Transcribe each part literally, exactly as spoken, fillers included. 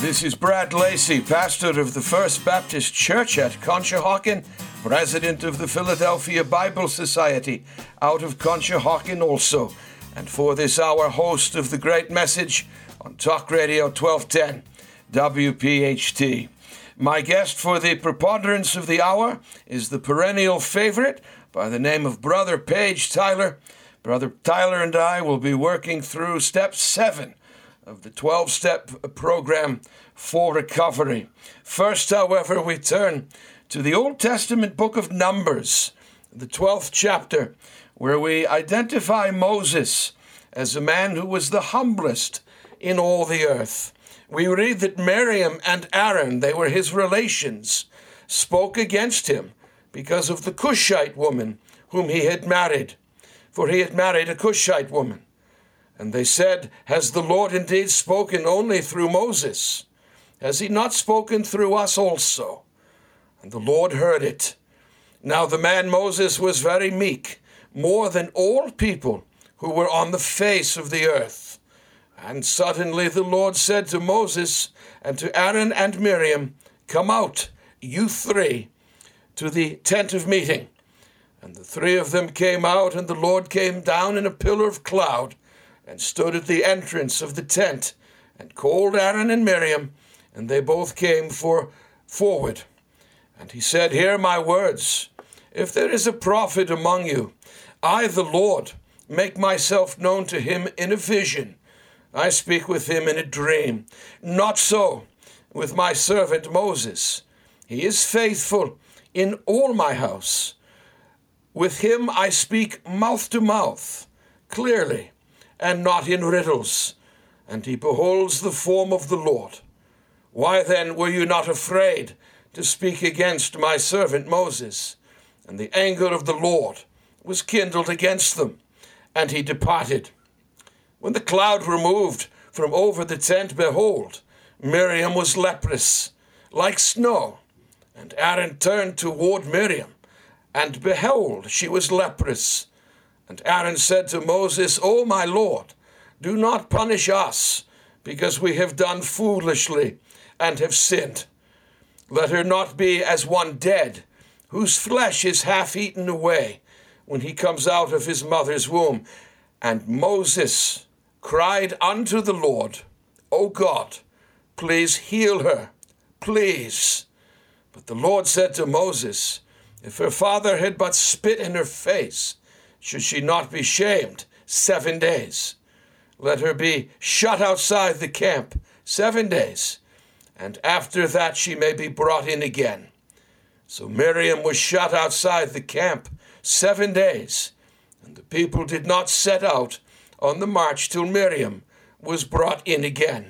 This is Brad Lacey, pastor of the First Baptist Church at Conshohocken, president of the Philadelphia Bible Society out of Conshohocken also, and for this hour, host of the great message on Talk Radio twelve ten W P H T. My guest for the preponderance of the hour is the perennial favorite by the name of Brother Page Tyler. Brother Tyler and I will be working through step seven of the twelve-step program for recovery. First, however, we turn to the Old Testament book of Numbers, the twelfth chapter, where we identify Moses as a man who was the humblest in all the earth. We read that Miriam and Aaron, they were his relations, spoke against him because of the Cushite woman whom he had married, for he had married a Cushite woman. And they said, "Has the Lord indeed spoken only through Moses? Has he not spoken through us also?" And the Lord heard it. Now the man Moses was very meek, more than all people who were on the face of the earth. And suddenly the Lord said to Moses and to Aaron and Miriam, "Come out, you three, to the tent of meeting." And the three of them came out, and the Lord came down in a pillar of cloud and stood at the entrance of the tent, and called Aaron and Miriam, and they both came for forward. And he said, "Hear my words. If there is a prophet among you, I, the Lord, make myself known to him in a vision. I speak with him in a dream. Not so with my servant Moses. He is faithful in all my house. With him I speak mouth to mouth, clearly, and not in riddles, and he beholds the form of the Lord. Why then were you not afraid to speak against my servant Moses?" And the anger of the Lord was kindled against them, and he departed. When the cloud removed from over the tent, behold, Miriam was leprous, like snow. And Aaron turned toward Miriam, and behold, she was leprous. And Aaron said to Moses, "O my Lord, do not punish us, because we have done foolishly and have sinned. Let her not be as one dead, whose flesh is half eaten away when he comes out of his mother's womb." And Moses cried unto the Lord, "O God, please heal her, please." But the Lord said to Moses, "If her father had but spit in her face, should she not be shamed seven days? Let her be shut outside the camp seven days, and after that she may be brought in again." So Miriam was shut outside the camp seven days, and the people did not set out on the march till Miriam was brought in again.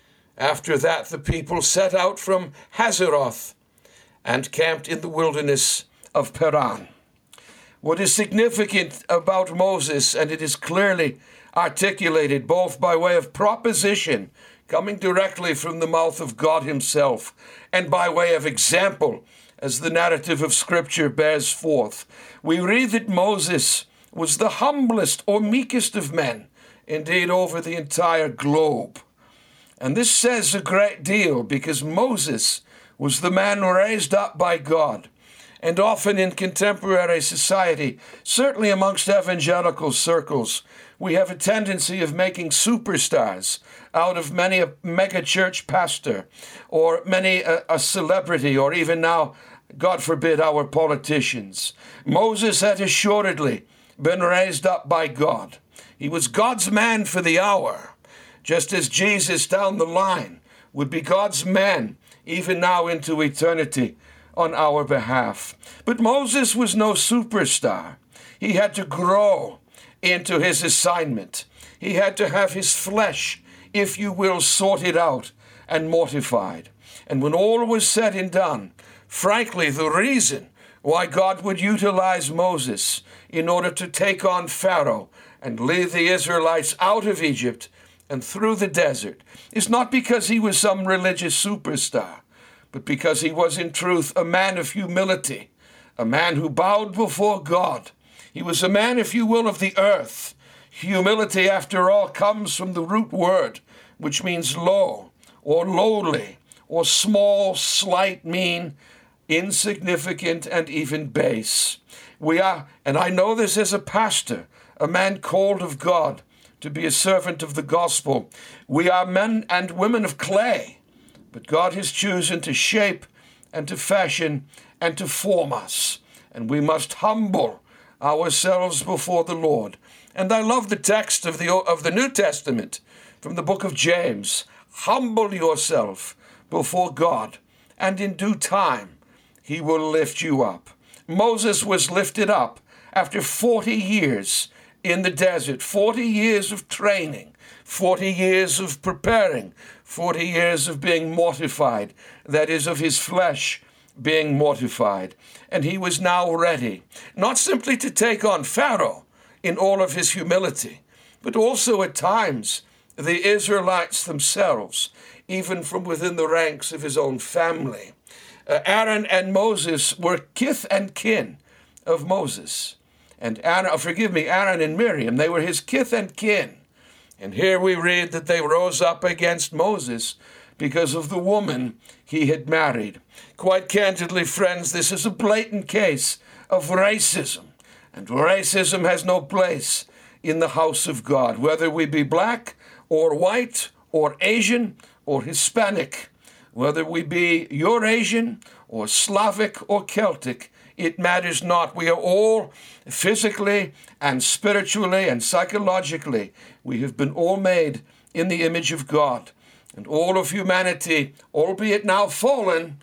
After that the people set out from Hazeroth and camped in the wilderness of Paran. What is significant about Moses, and it is clearly articulated both by way of proposition, coming directly from the mouth of God himself, and by way of example, as the narrative of Scripture bears forth. We read that Moses was the humblest or meekest of men, indeed over the entire globe. And this says a great deal, because Moses was the man raised up by God. And often in contemporary society, certainly amongst evangelical circles, we have a tendency of making superstars out of many a mega church pastor, or many a, a celebrity, or even now, God forbid, our politicians. Moses had assuredly been raised up by God. He was God's man for the hour, just as Jesus down the line would be God's man even now into eternity on our behalf. But Moses was no superstar. He had to grow into his assignment. He had to have his flesh, if you will, sorted out and mortified. And when all was said and done, frankly, the reason why God would utilize Moses in order to take on Pharaoh and lead the Israelites out of Egypt and through the desert is not because he was some religious superstar, but because he was in truth a man of humility, a man who bowed before God. He was a man, if you will, of the earth. Humility, after all, comes from the root word, which means low or lowly or small, slight, mean, insignificant, and even base. We are, and I know this as a pastor, a man called of God to be a servant of the gospel. We are men and women of clay, but God has chosen to shape and to fashion and to form us. And we must humble ourselves before the Lord. And I love the text of the, of the New Testament from the book of James. Humble yourself before God, and in due time he will lift you up. Moses was lifted up after forty years in the desert, forty years of training, forty years of preparing, forty years of being mortified, that is, of his flesh being mortified. And he was now ready, not simply to take on Pharaoh in all of his humility, but also at times the Israelites themselves, even from within the ranks of his own family. Uh, Aaron and Moses were kith and kin of Moses. And Aaron, forgive me, Aaron and Miriam, they were his kith and kin. And here we read that they rose up against Moses because of the woman he had married. Quite candidly, friends, this is a blatant case of racism. And racism has no place in the house of God, whether we be black or white or Asian or Hispanic, whether we be Eurasian or Slavic or Celtic, it matters not. We are all physically and spiritually and psychologically, we have been all made in the image of God. And all of humanity, albeit now fallen,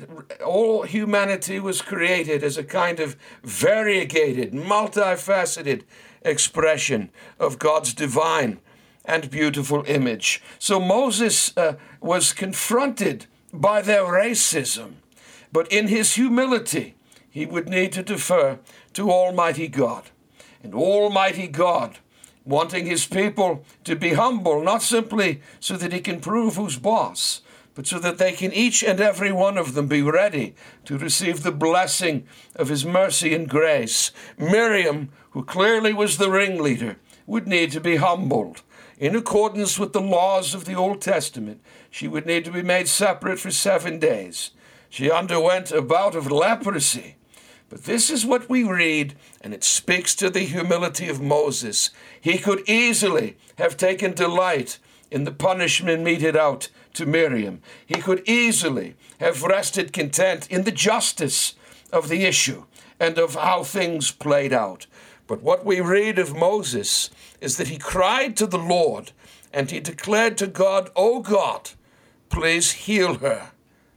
all humanity was created as a kind of variegated, multifaceted expression of God's divine and beautiful image. So Moses uh, was confronted by their racism, but in his humility, he would need to defer to Almighty God. And Almighty God, wanting his people to be humble, not simply so that he can prove who's boss, but so that they can each and every one of them be ready to receive the blessing of his mercy and grace. Miriam, who clearly was the ringleader, would need to be humbled. In accordance with the laws of the Old Testament, she would need to be made separate for seven days. She underwent a bout of leprosy. But this is what we read, and it speaks to the humility of Moses. He could easily have taken delight in the punishment meted out to Miriam. He could easily have rested content in the justice of the issue and of how things played out. But what we read of Moses is that he cried to the Lord and he declared to God, "Oh God, please heal her.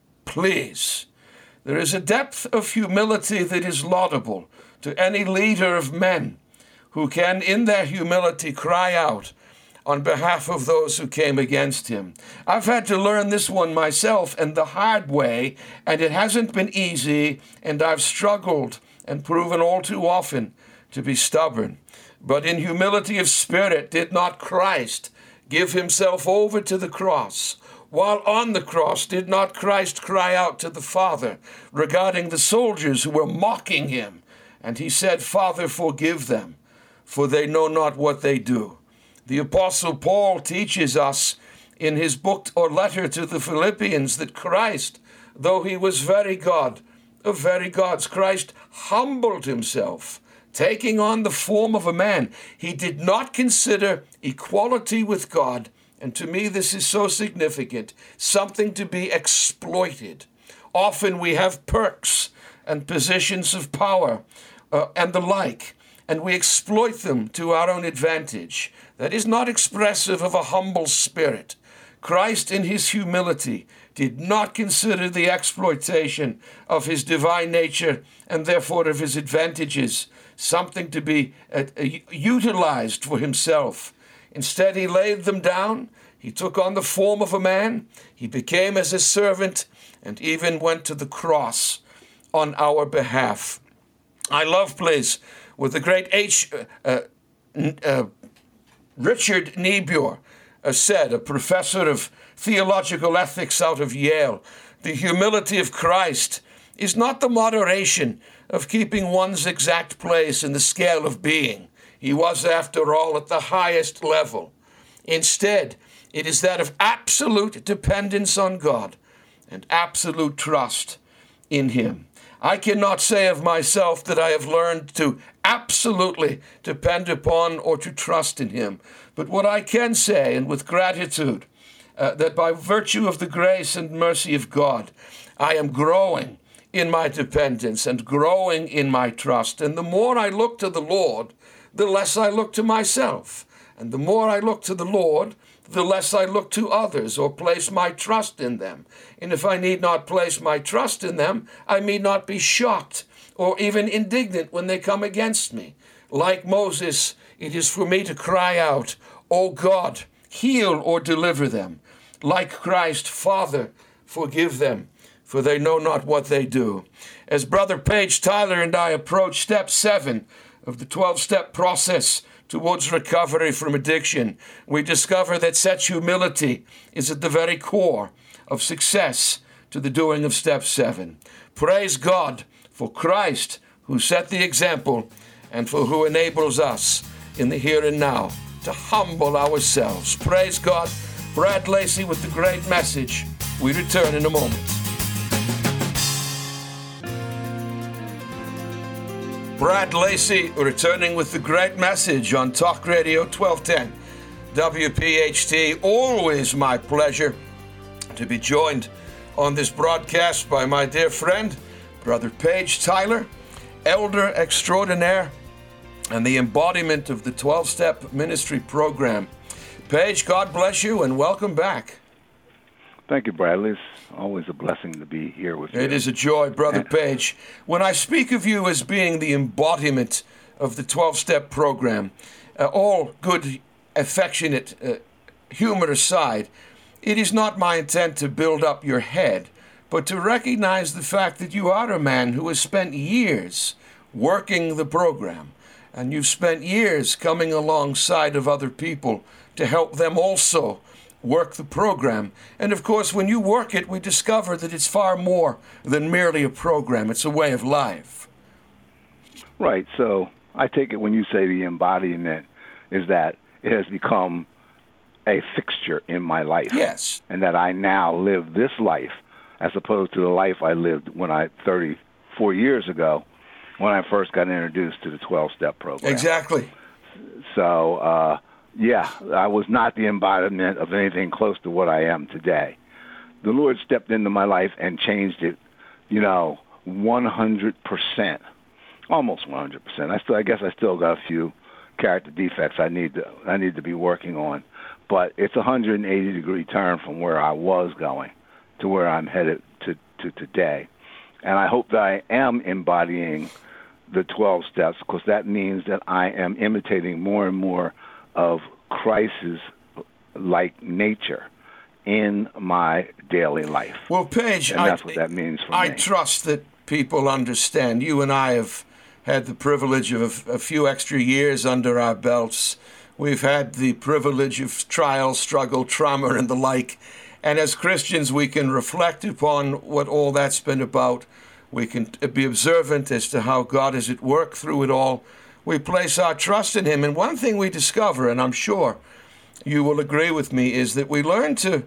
Please." There is a depth of humility that is laudable to any leader of men who can, in their humility, cry out on behalf of those who came against him. I've had to learn this one myself and the hard way, and it hasn't been easy, and I've struggled and proven all too often to be stubborn. But in humility of spirit, did not Christ give himself over to the cross? While on the cross, did not Christ cry out to the Father regarding the soldiers who were mocking him? And he said, "Father, forgive them, for they know not what they do." The Apostle Paul teaches us in his book or letter to the Philippians that Christ, though he was very God, of very gods, Christ humbled himself, taking on the form of a man. He did not consider equality with God, and to me this is so significant, something to be exploited. Often we have perks and positions of power uh, and the like, and we exploit them to our own advantage. That is not expressive of a humble spirit. Christ in his humility did not consider the exploitation of his divine nature and therefore of his advantages something to be uh, uh, utilized for himself. Instead, he laid them down. He took on the form of a man. He became as a servant and even went to the cross on our behalf. I love, please, with the great H. Uh, uh, Richard Niebuhr uh, said, a professor of theological ethics out of Yale, the humility of Christ is not the moderation of keeping one's exact place in the scale of being. He was, after all, at the highest level. Instead, It is that of absolute dependence on God and absolute trust in Him. I cannot say of myself that I have learned to absolutely depend upon or to trust in Him. But what I can say, and with gratitude, uh, that by virtue of the grace and mercy of God, I am growing in my dependence and growing in my trust. And the more I look to the Lord, the less I look to myself. And the more I look to the Lord, the less I look to others or place my trust in them. And if I need not place my trust in them, I need not be shocked or even indignant when they come against me. Like Moses, it is for me to cry out, "O God, heal or deliver them." Like Christ, "Father, forgive them, for they know not what they do." As Brother Page Tyler and I approach step seven of the twelve-step process towards recovery from addiction, we discover that such humility is at the very core of success to the doing of step seven. Praise God for Christ, who set the example and for who enables us in the here and now to humble ourselves. Praise God. Brad Lacey with the great message. We return in a moment. Brad Lacey returning with the great message on Talk Radio twelve ten W P H T. Always my pleasure to be joined on this broadcast by my dear friend, Brother Page Tyler, elder extraordinaire and the embodiment of the twelve-step ministry program. Page, God bless you and welcome back. Thank you, Bradley. It's always a blessing to be here with you. It is a joy, Brother Page. When I speak of you as being the embodiment of the twelve-step program, uh, all good, affectionate uh, humor aside, it is not my intent to build up your head, but to recognize the fact that you are a man who has spent years working the program, and you've spent years coming alongside of other people to help them also work the program. And of course, when you work it, we discover that it's far more than merely a program. It's a way of life. Right. So I take it when you say the embodiment is that it has become a fixture in my life. Yes. And that I now live this life as opposed to the life I lived when I, thirty-four years ago, when I first got introduced to the twelve-step program. Exactly. So, uh, yeah, I was not the embodiment of anything close to what I am today. The Lord stepped into my life and changed it, you know, one hundred percent, almost one hundred percent. I still, I guess I still got a few character defects I need to, I need to be working on, but it's a one hundred eighty degree turn from where I was going to where I'm headed to, to today. And I hope that I am embodying the twelve steps, because that means that I am imitating more and more of Christ's like nature in my daily life. Well, Paige, and that's I, what that means for I me. I trust that people understand. You and I have had the privilege of a, a few extra years under our belts. We've had the privilege of trial, struggle, trauma, and the like. And as Christians, we can reflect upon what all that's been about. We can be observant as to how God is at work through it all. We place our trust in Him. And one thing we discover, and I'm sure you will agree with me, is that we learn to,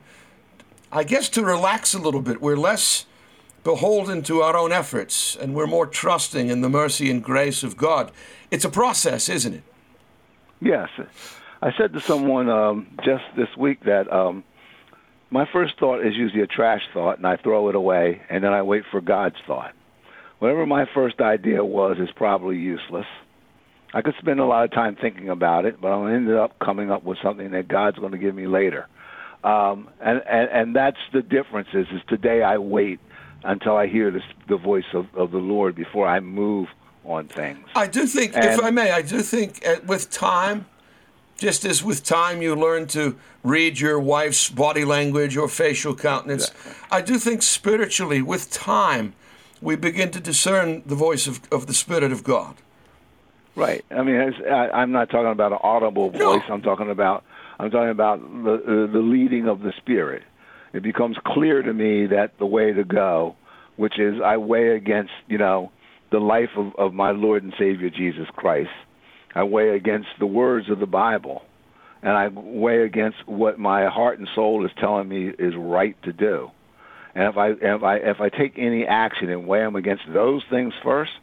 I guess, to relax a little bit. We're less beholden to our own efforts, and we're more trusting in the mercy and grace of God. It's a process, isn't it? Yes. I said to someone um, just this week that um, my first thought is usually a trash thought, and I throw it away, and then I wait for God's thought. Whatever my first idea was is probably useless. I could spend a lot of time thinking about it, but I'll end up coming up with something that God's going to give me later. Um, and, and, and that's the difference is, is today I wait until I hear this, the voice of, of the Lord before I move on things. I do think, and, if I may, I do think uh, with time, just as with time you learn to read your wife's body language or facial countenance, exactly. I do think spiritually, with time, we begin to discern the voice of, of the Spirit of God. Right. I mean, it's, I, I'm not talking about an audible voice. No. I'm talking about I'm talking about the, the the leading of the Spirit. It becomes clear to me that the way to go, which is I weigh against, you know, the life of, of my Lord and Savior Jesus Christ. I weigh against the words of the Bible, and I weigh against what my heart and soul is telling me is right to do. And if I if I if I take any action and weigh them against those things first,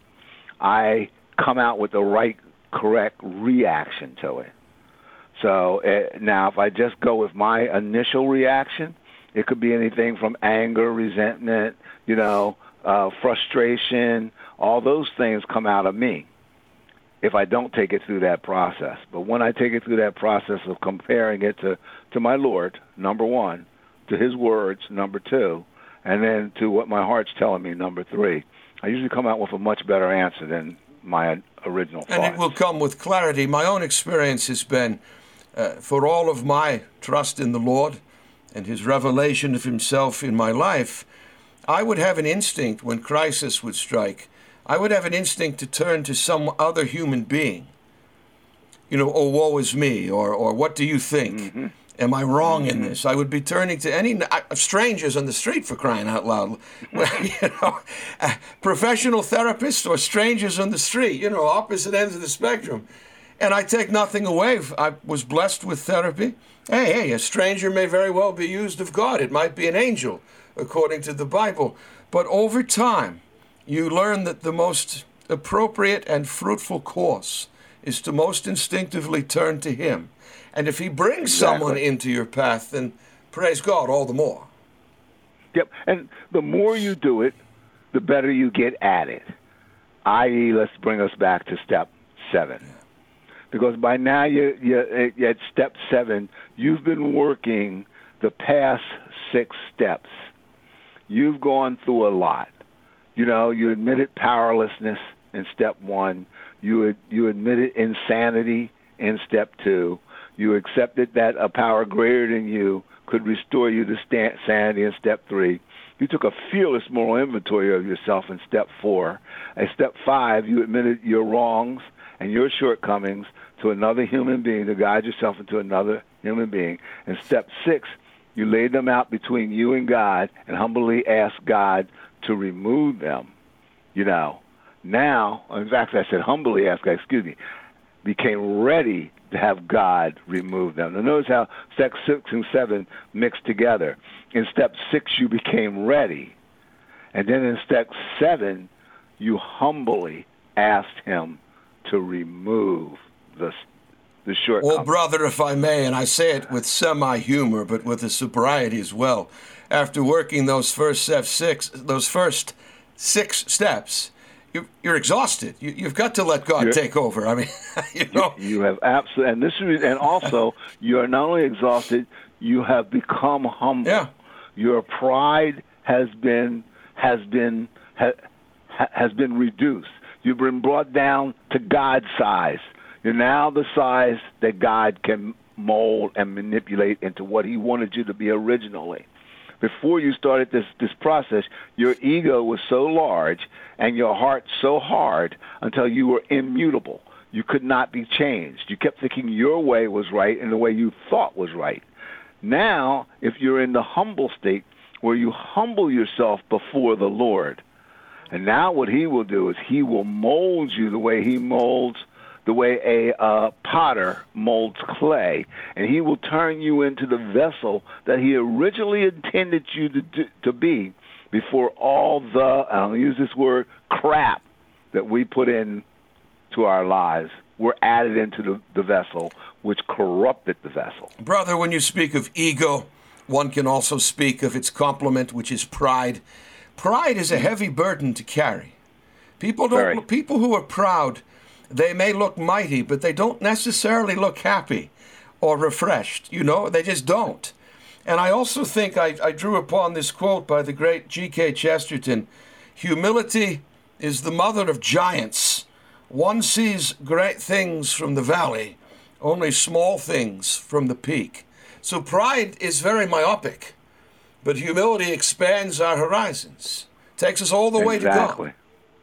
I come out with the right, correct reaction to it. So uh, now, if I just go with my initial reaction, it could be anything from anger, resentment, you know, uh, frustration. All those things come out of me if I don't take it through that process. But when I take it through that process of comparing it to, to my Lord, number one, to his words, number two, and then to what my heart's telling me, number three, I usually come out with a much better answer than my original thoughts. And it will come with clarity. My own experience has been, uh, for all of my trust in the Lord and his revelation of himself in my life, I would have an instinct when crisis would strike. I would have an instinct to turn to some other human being. You know, oh, woe is me, or or what do you think? Mm-hmm. Am I wrong mm-hmm. in this? I would be turning to any uh, strangers on the street, for crying out loud. you know, uh, professional therapists or strangers on the street, you know, opposite ends of the spectrum. And I take nothing away. I was blessed with therapy. Hey, hey, a stranger may very well be used of God. It might be an angel, according to the Bible. But over time, you learn that the most appropriate and fruitful course is to most instinctively turn to him. And if he brings exactly. someone into your path, then praise God all the more. Yep, and the more you do it, the better you get at it. that is, let's bring us back to step seven. Yeah. Because by now you're, you're at step seven, you've been working the past six steps. You've gone through a lot. You know, you admitted powerlessness in step one. You you admitted insanity in step two. You accepted that a power greater than you could restore you to stand, sanity in step three. You took a fearless moral inventory of yourself in step four. At step five, you admitted your wrongs and your shortcomings to another human being, to guide yourself into another human being. In step six, you laid them out between you and God and humbly asked God to remove them. You know, now, in fact, I said humbly asked God, excuse me, became ready to have God remove them. Now notice how step six and seven mixed together. In step six, you became ready. And then in step seven, you humbly asked him to remove the the shortcomings. Well, brother, if I may, and I say it with semi-humor, but with a sobriety as well, after working those first six, those first six steps, you, you're exhausted. You, you've got to let God you're, take over. I mean, you know. You, you have absolutely, and this is, and also, you are not only exhausted, you have become humble. Yeah. Your pride has been has been ha, has been reduced. You've been brought down to God's size. You're now the size that God can mold and manipulate into what he wanted you to be originally. Before you started this, this process, your ego was so large and your heart so hard until you were immutable. You could not be changed. You kept thinking your way was right and the way you thought was right. Now, if you're in the humble state where you humble yourself before the Lord, and now what he will do is he will mold you the way he molds, the way a uh, potter molds clay, and he will turn you into the vessel that he originally intended you to do, to be before all the, I'll use this word, crap that we put in to our lives were added into the, the vessel, which corrupted the vessel. Brother, when you speak of ego, one can also speak of its complement, which is pride. Pride is a heavy burden to carry. People don't. Very. People who are proud, they may look mighty, but they don't necessarily look happy or refreshed. You know, they just don't. And I also think I, I drew upon this quote by the great G K Chesterton: humility is the mother of giants. One sees great things from the valley, only small things from the peak. So pride is very myopic, but humility expands our horizons, takes us all the way exactly. to God.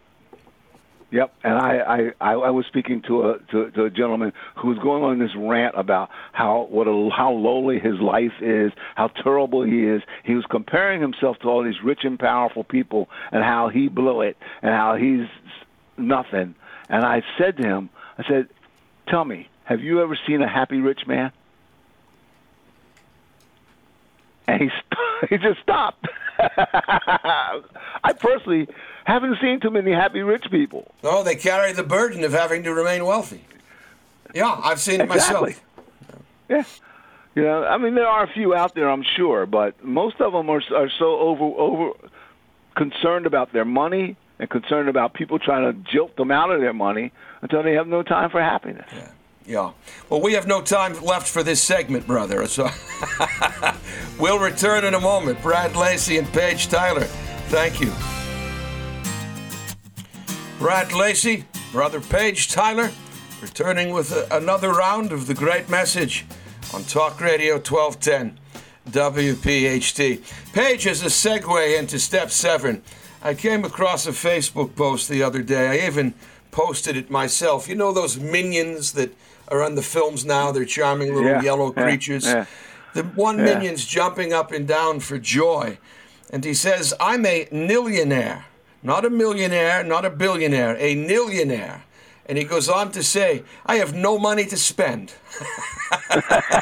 Yep, and I, I, I was speaking to a to, to a gentleman who was going on this rant about how what a, how lowly his life is, how terrible he is. He was comparing himself to all these rich and powerful people and how he blew it and how he's nothing. And I said to him, I said, "Tell me, have you ever seen a happy rich man?" And he, st- he just stopped. I personally haven't seen too many happy rich people. No, they carry the burden of having to remain wealthy. Yeah, I've seen it exactly. myself. Yeah. You know, I mean, there are a few out there, I'm sure, but most of them are, are so over over concerned about their money and concerned about people trying to jilt them out of their money until they have no time for happiness. Yeah. Yeah. Well, we have no time left for this segment, brother. So we'll return in a moment. Brad Lacey and Paige Tyler, thank you. Brad Lacey, brother Paige Tyler, returning with a, another round of the great message on Talk Radio twelve ten W P H T. Paige, as a segue into step seven, I came across a Facebook post the other day. I even posted it myself. You know those minions that are on the films now? They're charming little yeah, yellow yeah, creatures. Yeah, the one yeah. minion's jumping up and down for joy. And he says, I'm a nillionaire. Not a millionaire, not a billionaire, a nillionaire. And he goes on to say, I have no money to spend. But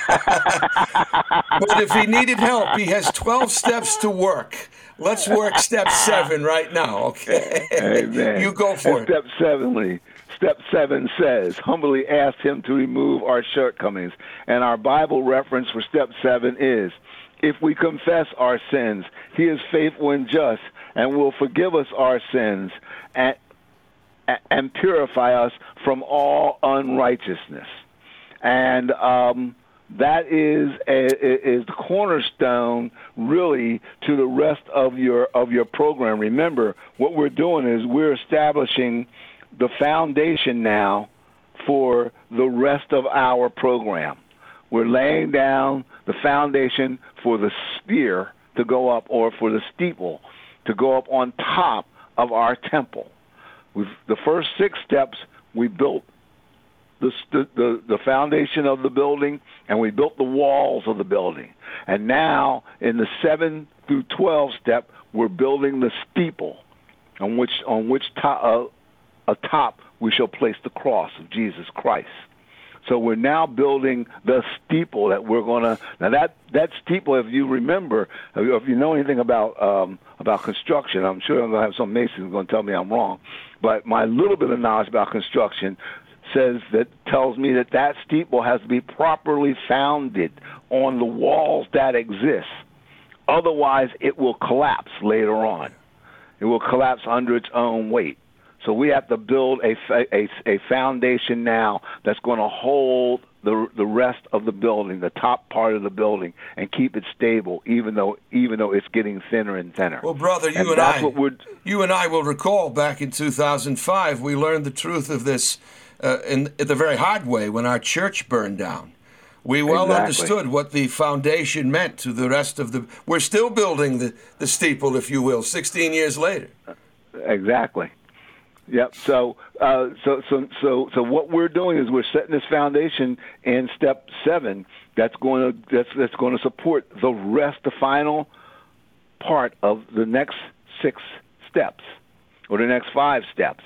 if he needed help, he has twelve steps to work. Let's work step seven right now, okay? Amen. You go for and it. Step seven, step seven says, humbly ask him to remove our shortcomings. And our Bible reference for step seven is, if we confess our sins, he is faithful and just and will forgive us our sins and, and purify us from all unrighteousness. And um, that is a, is the cornerstone, really, to the rest of your of your program. Remember, what we're doing is we're establishing the foundation now for the rest of our program. We're laying down the foundation for the sphere to go up, or for the steeple to go up on top of our temple. We've, the first six steps, we built the, the the foundation of the building, and we built the walls of the building. And now, in the seven through twelve step, we're building the steeple, on which on which to, uh, atop we shall place the cross of Jesus Christ. So we're now building the steeple that we're going to. Now that that steeple, if you remember, if you know anything about um, about construction, I'm sure I'm going to have some masons going to tell me I'm wrong. But my little bit of knowledge about construction says that tells me that that steeple has to be properly founded on the walls that exist. Otherwise, it will collapse later on. It will collapse under its own weight. So we have to build a, a, a foundation now that's going to hold the the rest of the building, the top part of the building, and keep it stable, even though even though it's getting thinner and thinner. Well, brother, you and, and that's I, what we're, you and I will recall back in two thousand five, we learned the truth of this uh, in, in the very hard way when our church burned down. We well exactly. understood what the foundation meant to the rest of the. We're still building the, the steeple, if you will, sixteen years later. Exactly. Yep. So, uh, so, so, so, so, what we're doing is we're setting this foundation in step seven. That's going to that's that's going to support the rest, the final part of the next six steps, or the next five steps.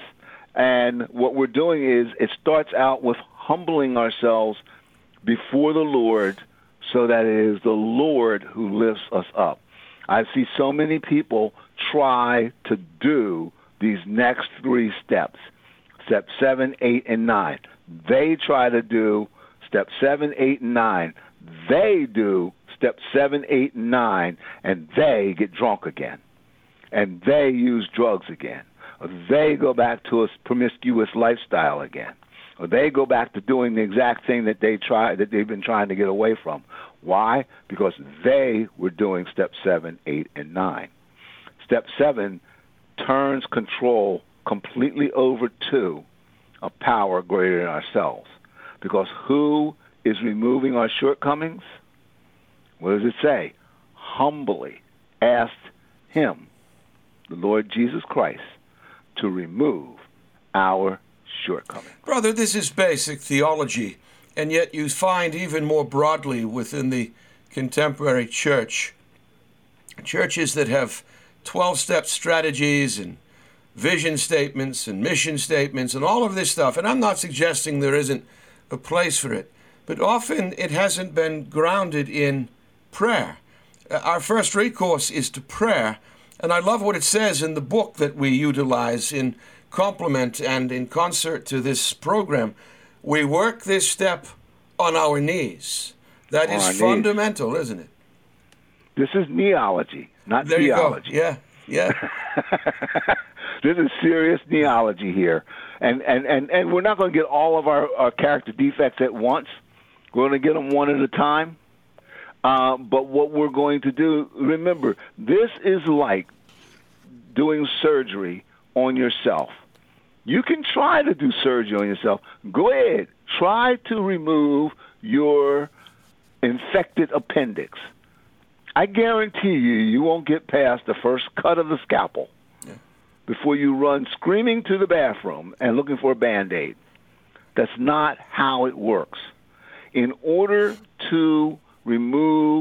And what we're doing is it starts out with humbling ourselves before the Lord, so that it is the Lord who lifts us up. I see so many people try to do these next three steps, step seven, eight, and nine. They try to do step seven, eight, and nine. They do step seven, eight, and nine, and they get drunk again. And they use drugs again. Or they go back to a promiscuous lifestyle again. Or they go back to doing the exact thing that they try that they've been trying to get away from. Why? Because they were doing step seven, eight, and nine. Step seven turns control completely over to a power greater than ourselves. Because who is removing our shortcomings? What does it say? Humbly asked him, the Lord Jesus Christ, to remove our shortcomings. Brother, this is basic theology, and yet you find even more broadly within the contemporary church, churches that have twelve-step strategies and vision statements and mission statements and all of this stuff. And I'm not suggesting there isn't a place for it, but often it hasn't been grounded in prayer. uh, our first recourse is to prayer. And I love what it says in the book that we utilize in complement and in concert to this program. We work this step on our knees. That is fundamental, isn't it? This is neology, not there theology. You go. Yeah, yeah. This is serious neology here. And, and, and, and we're not going to get all of our, our character defects at once. We're going to get them one at a time. Uh, but what we're going to do, remember, this is like doing surgery on yourself. You can try to do surgery on yourself. Go ahead. Try to remove your infected appendix. I guarantee you, you won't get past the first cut of the scalpel yeah. before you run screaming to the bathroom and looking for a Band-Aid. That's not how it works. In order to remove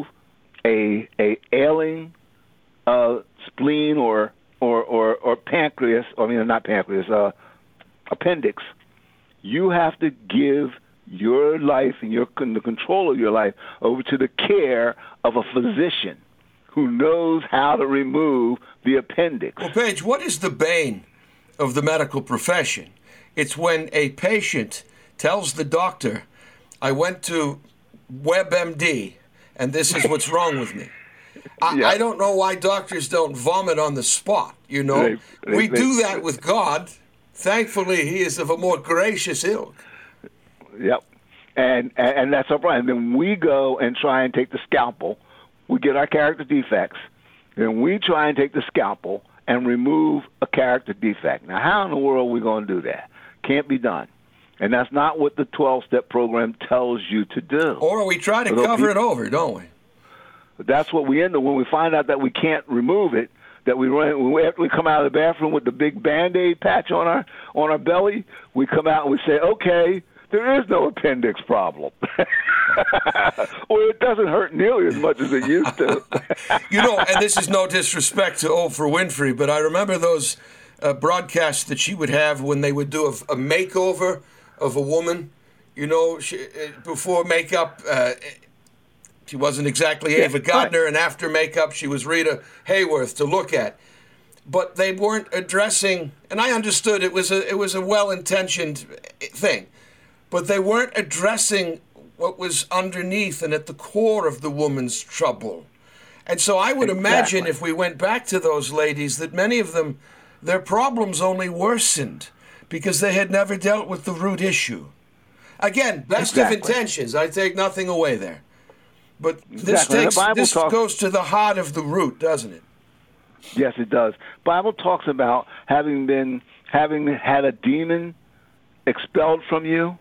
a a ailing uh, spleen or or, or or pancreas, I mean not pancreas, uh, appendix, you have to give your life and your the control of your life over to the care of a physician who knows how to remove the appendix. Well, Paige, what is the bane of the medical profession? It's when a patient tells the doctor, I went to WebMD, and this is what's wrong with me. I, yeah. I don't know why doctors don't vomit on the spot, you know. They, they, we they, do that with God. Thankfully, he is of a more gracious ilk. Yep. And, and and that's all right. And then we go and try and take the scalpel. We get our character defects. Then we try and take the scalpel and remove a character defect. Now, how in the world are we going to do that? Can't be done. And that's not what the twelve-step program tells you to do. Or we try to cover people, it over, don't we? That's what we end up when we find out that we can't remove it. That we run when we, after we come out of the bathroom with the big Band-Aid patch on our on our belly, we come out and we say, okay, there is no appendix problem. Or it doesn't hurt nearly as much as it used to. You know, and this is no disrespect to Oprah Winfrey, but I remember those uh, broadcasts that she would have when they would do a, a makeover of a woman. You know, she, uh, before makeup, uh, she wasn't exactly yeah, Ava Gardner, right. And after makeup, she was Rita Hayworth to look at. But they weren't addressing, and I understood it was a it was a well-intentioned thing, but they weren't addressing what was underneath and at the core of the woman's trouble. And so I would exactly. imagine if we went back to those ladies that many of them, their problems only worsened because they had never dealt with the root issue. Again, best exactly. of intentions. I take nothing away there. But this, exactly. takes, this talks, goes to the heart of the root, doesn't it? Yes, it does. Bible talks about having been having had a demon expelled from you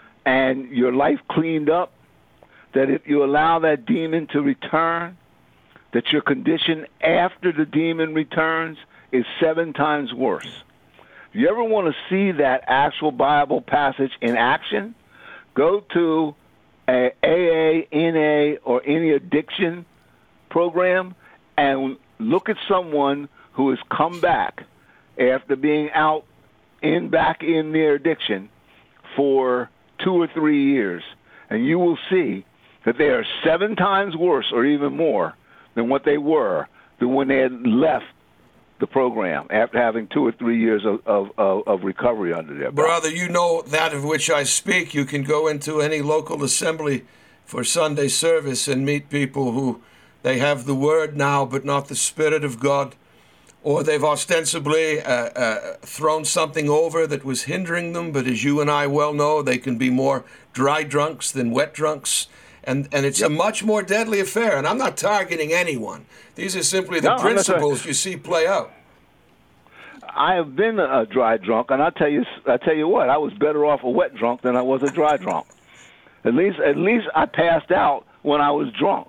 and your life cleaned up, that if you allow that demon to return, that your condition after the demon returns is seven times worse. If you ever want to see that actual Bible passage in action, go to a A A, N A, or any addiction program and look at someone who has come back after being out in back in their addiction for two or three years, and you will see that they are seven times worse or even more than what they were than when they had left the program after having two or three years of, of, of recovery under their belt. Brother, you know that of which I speak. You can go into any local assembly for Sunday service and meet people who they have the word now but not the Spirit of God, or they've ostensibly uh, uh, thrown something over that was hindering them, but as you and I well know, they can be more dry drunks than wet drunks. And and it's yep. a much more deadly affair. And I'm not targeting anyone. These are simply the no, principles you see play out. I have been a dry drunk, and I tell you, I tell you what, I was better off a wet drunk than I was a dry drunk. At least, at least I passed out when I was drunk.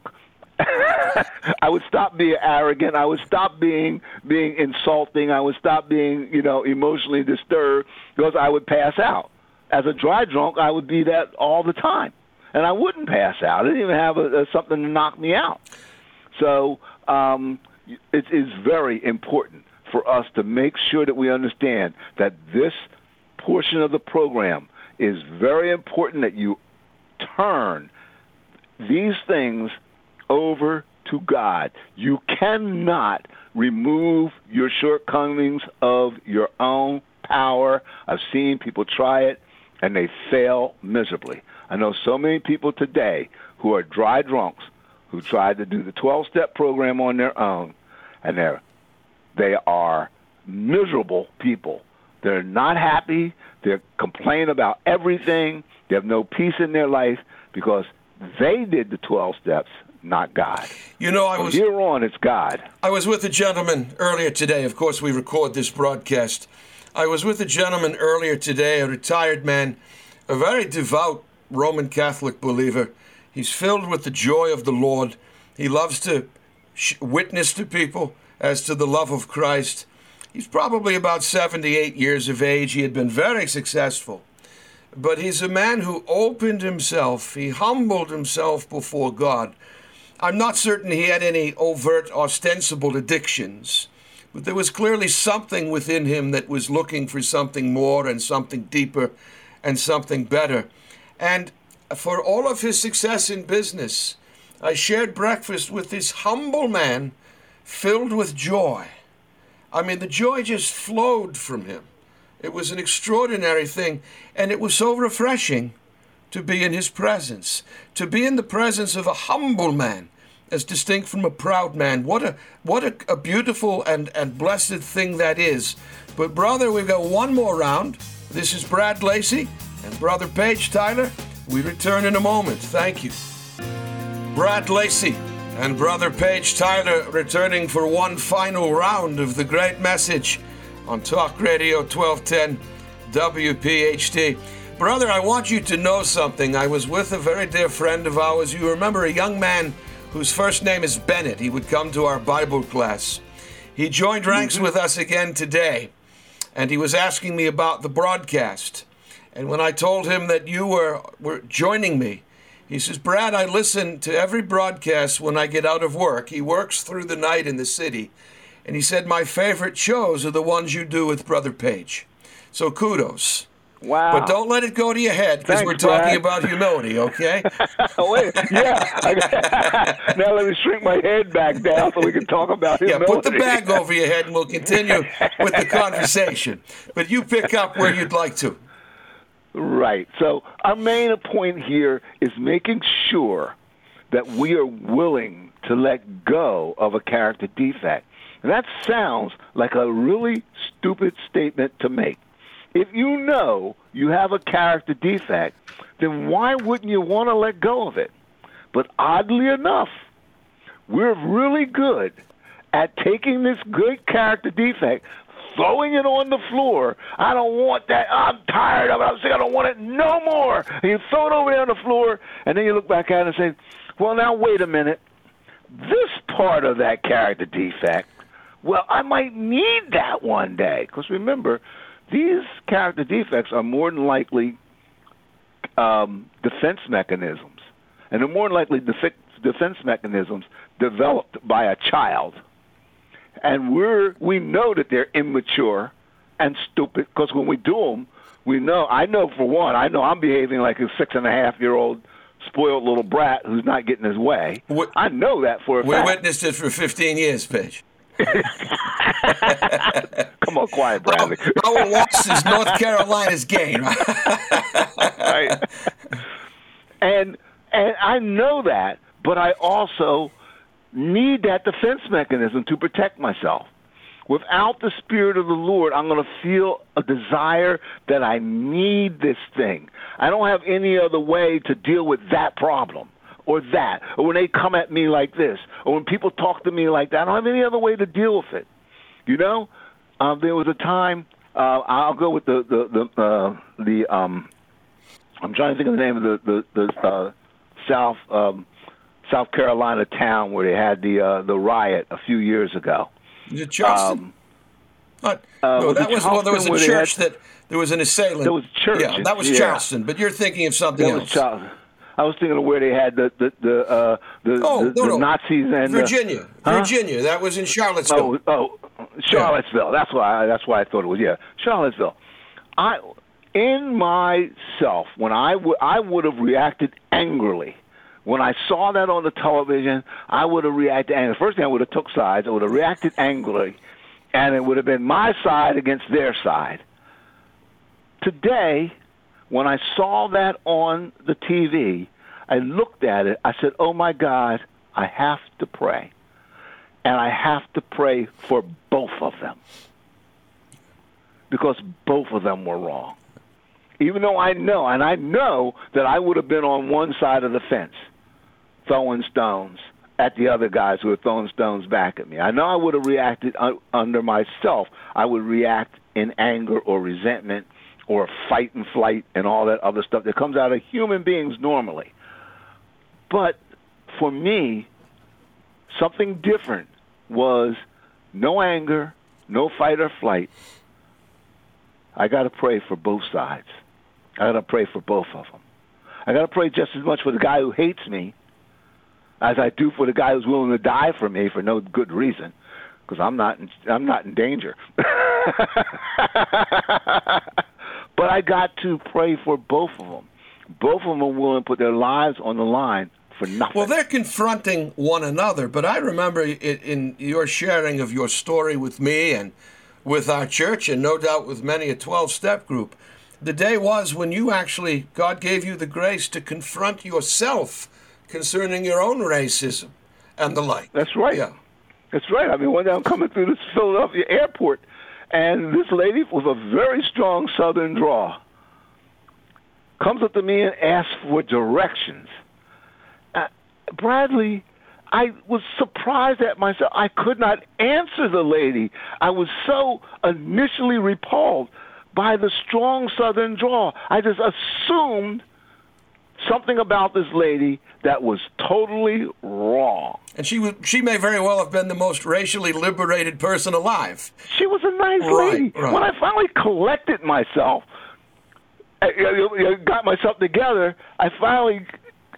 I would stop being arrogant. I would stop being being insulting. I would stop being, you know, emotionally disturbed because I would pass out. As a dry drunk, I would be that all the time. And I wouldn't pass out. I didn't even have a, a, something to knock me out. So um, it is very important for us to make sure that we understand that this portion of the program is very important, that you turn these things over to God. You cannot remove your shortcomings of your own power. I've seen people try it, and they fail miserably. I know so many people today who are dry drunks who tried to do the twelve-step program on their own, and they're, they are miserable people. They're not happy. They complain about everything. They have no peace in their life because they did the twelve steps, not God. You know, I From was here on, it's God. I was with a gentleman earlier today. Of course, we record this broadcast. I was with a gentleman earlier today, a retired man, a very devout Roman Catholic believer. He's filled with the joy of the Lord. He loves to sh- witness to people as to the love of Christ. He's probably about seventy-eight years of age. He had been very successful. But he's a man who opened himself. He humbled himself before God. I'm not certain he had any overt, ostensible addictions, but there was clearly something within him that was looking for something more and something deeper and something better. And for all of his success in business, I shared breakfast with this humble man filled with joy. I mean, the joy just flowed from him. It was an extraordinary thing, and it was so refreshing to be in his presence, to be in the presence of a humble man, as distinct from a proud man. What a what a, a beautiful and, and blessed thing that is. But, brother, we've got one more round. This is Brad Lacey and Brother Paige Tyler. We return in a moment. Thank you. Brad Lacey and Brother Paige Tyler returning for one final round of the great message on Talk Radio twelve ten W P H T. Brother, I want you to know something. I was with a very dear friend of ours. You remember a young man whose first name is Bennett. He would come to our Bible class. He joined ranks with us again today, and he was asking me about the broadcast. And when I told him that you were, were joining me, he says, Brad, I listen to every broadcast when I get out of work. He works through the night in the city. And he said, my favorite shows are the ones you do with Brother Paige. So kudos. Wow. But don't let it go to your head, because we're talking Brad. about humility, okay? Wait, yeah. Now let me shrink my head back down so we can talk about Yeah, humility. put the bag over your head and we'll continue with the conversation. But you pick up where you'd like to. Right. So our main point here is making sure that we are willing to let go of a character defect. And that sounds like a really stupid statement to make. If you know you have a character defect, then why wouldn't you want to let go of it? But oddly enough, we're really good at taking this good character defect, throwing it on the floor. I don't want that. I'm tired of it. I'm sick. I don't want it no more. And you throw it over there on the floor, and then you look back at it and say, well, now wait a minute. This part of that character defect, well, I might need that one day. Because remember, these character defects are more than likely um, defense mechanisms. And they're more than likely def- defense mechanisms developed by a child. And we're, we know that they're immature and stupid because when we do them, we know, I know for one, I know I'm behaving like a six-and-a-half-year-old spoiled little brat who's not getting his way. We, I know that for a we fact. We witnessed it for fifteen years, Paige. Come on, quiet, Bradley. Our, our loss is North Carolina's gain. Right. And, and I know that, but I also need that defense mechanism to protect myself. Without the Spirit of the Lord, I'm going to feel a desire that I need this thing. I don't have any other way to deal with that problem or that, or when they come at me like this, or when people talk to me like that. I don't have any other way to deal with it. You know, um, there was a time, uh, I'll go with the, the, the, uh, the um, I'm trying to think of the name of the, the, the uh, South, um, South Carolina town where they had the, uh, the riot a few years ago. Was it Charleston? Um, uh, uh, no, was that it was well. There was a Charleston church had, that there was an assailant. There was church. Yeah, that was yeah. Charleston. But you're thinking of something that else. Was Charleston. I was thinking of where they had the the the, uh, the, oh, the, no, the no. Nazis and Virginia, uh, huh? Virginia. That was in Charlottesville. Oh, oh, Charlottesville. Yeah. That's why. I, that's why I thought it was. Yeah, Charlottesville. I, in myself, when I would I would have reacted angrily When I saw that on the television, I would have reacted. And the first thing I would have took sides. I would have reacted angrily, and it would have been my side against their side. Today, when I saw that on the T V, I looked at it. I said, "Oh my God, I have to pray, and I have to pray for both of them because both of them were wrong." Even though I know, and I know that I would have been on one side of the fence, throwing stones at the other guys who were throwing stones back at me. I know I would have reacted un- under myself. I would react in anger or resentment or fight and flight and all that other stuff that comes out of human beings normally. But for me, something different was no anger, no fight or flight. I got to pray for both sides. I got to pray for both of them. I got to pray just as much for the guy who hates me as I do for the guy who's willing to die for me for no good reason, because I'm not in, I'm not in danger. But I got to pray for both of them. Both of them are willing to put their lives on the line for nothing. Well, they're confronting one another, but I remember it, in your sharing of your story with me and with our church, and no doubt with many a twelve-step group, the day was when you actually, God gave you the grace to confront yourself concerning your own racism and the like. That's right. Yeah. That's right. I mean, one day I'm coming through this Philadelphia airport, and this lady with a very strong Southern drawl comes up to me and asks for directions. Uh, Bradley, I was surprised at myself. I could not answer the lady. I was so initially repelled by the strong Southern drawl. I just assumed something about this lady that was totally wrong. And she was, she may very well have been the most racially liberated person alive. She was a nice right, lady. Right. When I finally collected myself, I, I got myself together, I finally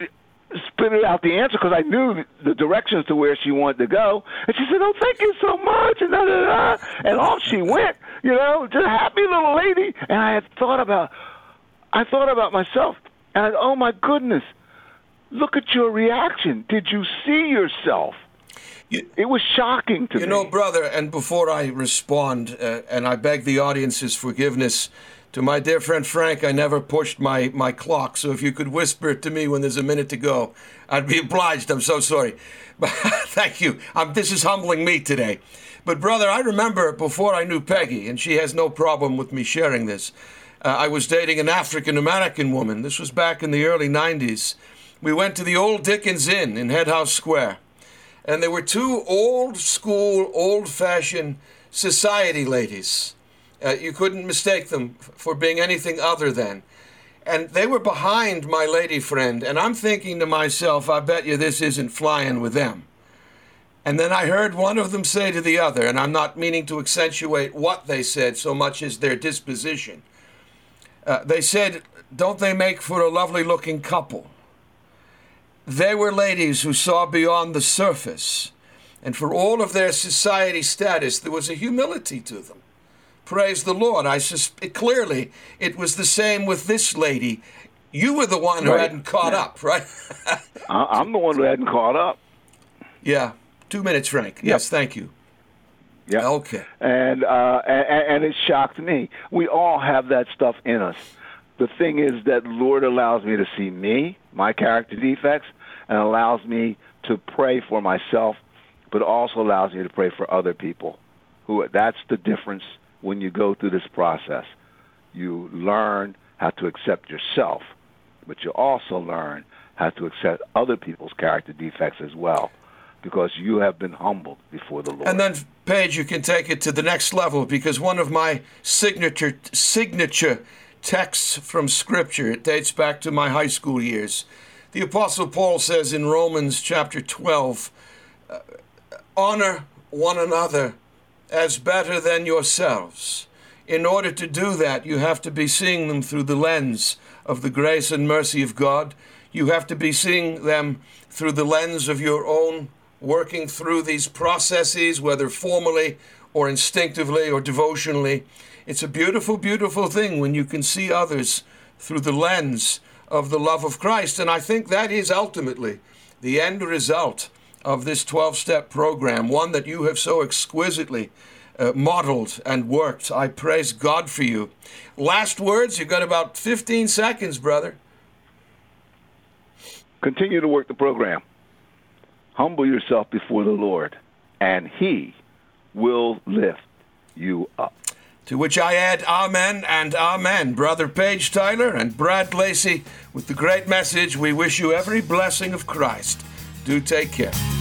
spit out the answer because I knew the directions to where she wanted to go. And she said, "Oh, thank you so much," and da, da, da. And off she went, you know, just a happy little lady. And I had thought about, I thought about myself, and I, oh my goodness, look at your reaction. Did you see yourself? You, it was shocking to you me. You know, brother, and before I respond, uh, and I beg the audience's forgiveness, to my dear friend Frank, I never pushed my, my clock, so if you could whisper it to me when there's a minute to go, I'd be obliged. I'm so sorry. But thank you. Um, this is humbling me today. But, brother, I remember before I knew Peggy, and she has no problem with me sharing this, uh, I was dating an African-American woman. This was back in the early nineties. We went to the Old Dickens Inn in Head House Square, and there were two old-school, old-fashioned society ladies. Uh, you couldn't mistake them for being anything other than. And they were behind my lady friend, and I'm thinking to myself, I bet you this isn't flying with them. And then I heard one of them say to the other, and I'm not meaning to accentuate what they said so much as their disposition. Uh, they said, "Don't they make for a lovely-looking couple?" They were ladies who saw beyond the surface, and for all of their society status, there was a humility to them. Praise the Lord. I suspect clearly it was the same with this lady. You were the one who right. hadn't caught yeah. up, right? I'm the one who hadn't caught up. Yeah. Two minutes, Frank. Yep. Yes, thank you. Yeah. Okay. And, uh, and and it shocked me. We all have that stuff in us. The thing is that the Lord allows me to see me, my character defects, and allows me to pray for myself, but also allows me to pray for other people. Who that's the difference. When you go through this process, you learn how to accept yourself, but you also learn how to accept other people's character defects as well, because you have been humbled before the Lord. And then, Paige, you can take it to the next level, because one of my signature signature texts from Scripture, it dates back to my high school years. The Apostle Paul says in Romans chapter twelve, uh, honor one another as better than yourselves. In order to do that, you have to be seeing them through the lens of the grace and mercy of God. You have to be seeing them through the lens of your own working through these processes, whether formally or instinctively or devotionally. It's a beautiful, beautiful thing when you can see others through the lens of the love of Christ. And I think that is ultimately the end result of this twelve-step program, one that you have so exquisitely uh, modeled and worked. I praise God for you. Last words, you've got about fifteen seconds, brother. Continue to work the program. Humble yourself before the Lord, and He will lift you up. To which I add amen and amen. Brother Paige Tyler and Brad Lacey with the great message. We wish you every blessing of Christ. Do take care.